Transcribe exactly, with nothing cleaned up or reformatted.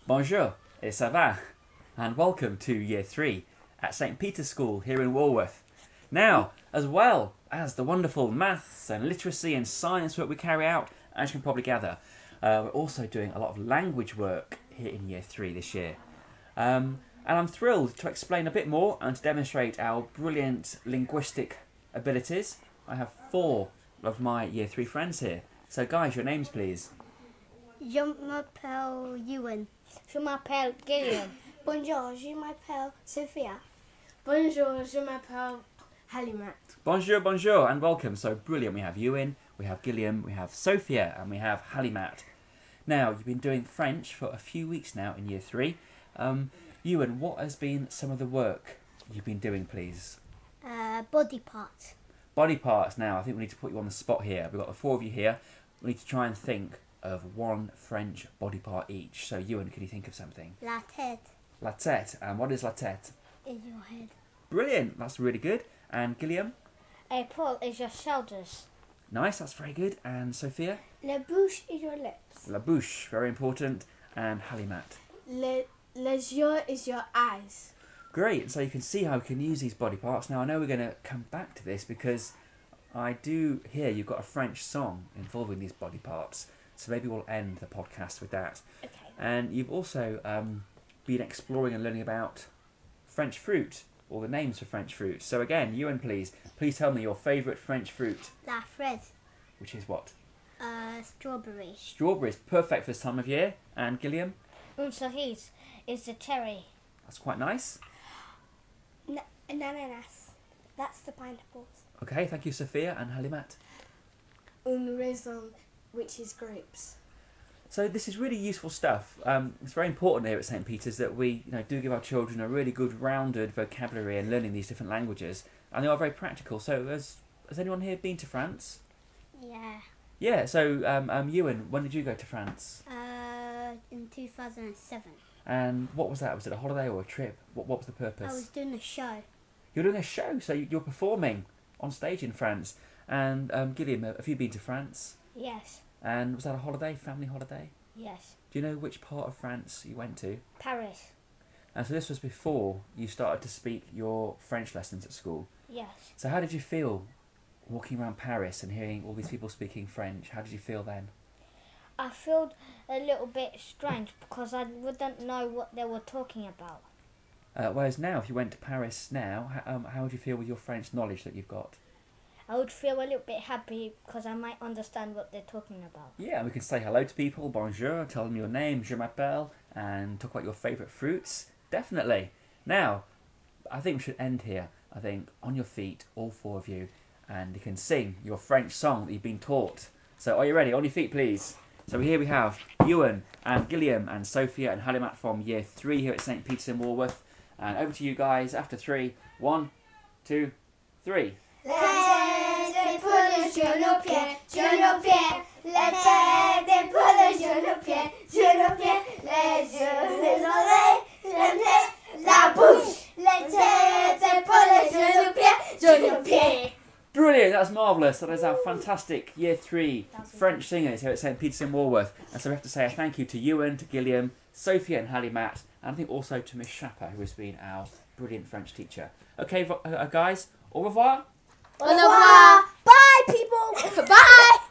Bonjour, et ça va? And welcome to Year three at Saint Peter's School here in Walworth. Now, as well as the wonderful maths and literacy and science work we carry out, as you can probably gather, uh, we're also doing a lot of language work here in Year three this year. Um, and I'm thrilled to explain a bit more and to demonstrate our brilliant linguistic abilities. I have four of my Year three friends here. So guys, your names please. Je m'appelle Ewan. Je m'appelle Gilliam. Bonjour, je m'appelle Sophia. Bonjour, je m'appelle Halimat. Bonjour, bonjour, and welcome. So brilliant. We have Ewan, we have Gilliam, we have Sophia, and we have Halimat. Now, you've been doing French for a few weeks now in Year three. Um, Ewan, what has been some of the work you've been doing, please? Uh, body parts. Body parts. Now, I think we need to put you on the spot here. We've got the four of you here. We need to try and think of one French body part each. So, Ewan, can you think of something? La tête La tête. And what is la tête? is your head. Brilliant. That's really good. And Gilliam? Épaule is your shoulders. Nice. That's very good. And Sophia? La bouche is your lips. La bouche. Very important. And Halimat? Le, les yeux is your eyes. Great. So you can see how we can use these body parts. Now, I know we're going to come back to this because I do hear you've got a French song involving these body parts. So maybe we'll end the podcast with that. Okay. And you've also um, been exploring and learning about French fruit, or the names for French fruit. So again, Ewan, please, please tell me your favourite French fruit, La fraise. which is what? Uh, strawberry. Strawberries, perfect for this time of year. And Gilliam? Un cerise is the cherry. That's quite nice. N- ananas. That's the pineapples. Okay, thank you, Sophia. And Halimat? Un raisin, which is grapes. So this is really useful stuff. Um, it's very important here at Saint Peter's that we you know, do give our children a really good rounded vocabulary and learning these different languages. And they are very practical. So has, has anyone here been to France? Yeah. Yeah, so um, um, Ewan, when did you go to France? Uh, in two thousand seven. And what was that? Was it a holiday or a trip? What, what was the purpose? I was doing a show. You're doing a show, so you- you're performing on stage in France. And um, Gilliam, have you been to France? Yes. And was that a holiday, family holiday? Yes. Do you know which part of France you went to? Paris. And so this was before you started to speak your French lessons at school. Yes. So how did you feel walking around Paris and hearing all these people speaking French? How did you feel then? I felt a little bit strange because I wouldn't know what they were talking about. Uh, whereas now, if you went to Paris now, how, um, how would you feel with your French knowledge that you've got? I would feel a little bit happy because I might understand what they're talking about. Yeah, we can say hello to people, bonjour, tell them your name, je m'appelle, and talk about your favourite fruits. Definitely. Now, I think we should end here. I think on your feet, all four of you, and you can sing your French song that you've been taught. So are you ready? On your feet, please. So here we have Ewan and Gilliam and Sophia and Halimat from Year three here at Saint Peter's in Walworth. And over to you guys after three. One, two, three. La tête épaule genou-pied, genou-pied. La tête épaule genou-pied, genou-pied. Les yeux, les oreilles, le nez, la bouche. La tête épaule genou-pied, genou-pied. Brilliant, that's marvellous. That is our fantastic Year three French singers here at Saint Peter's in Walworth. And so we have to say a thank you to Ewan, to Gilliam, Sophia and Halimat, and I think also to Miss Shapper, who has been our brilliant French teacher. Okay, uh, guys, au revoir. Au revoir. Bye, people. Bye.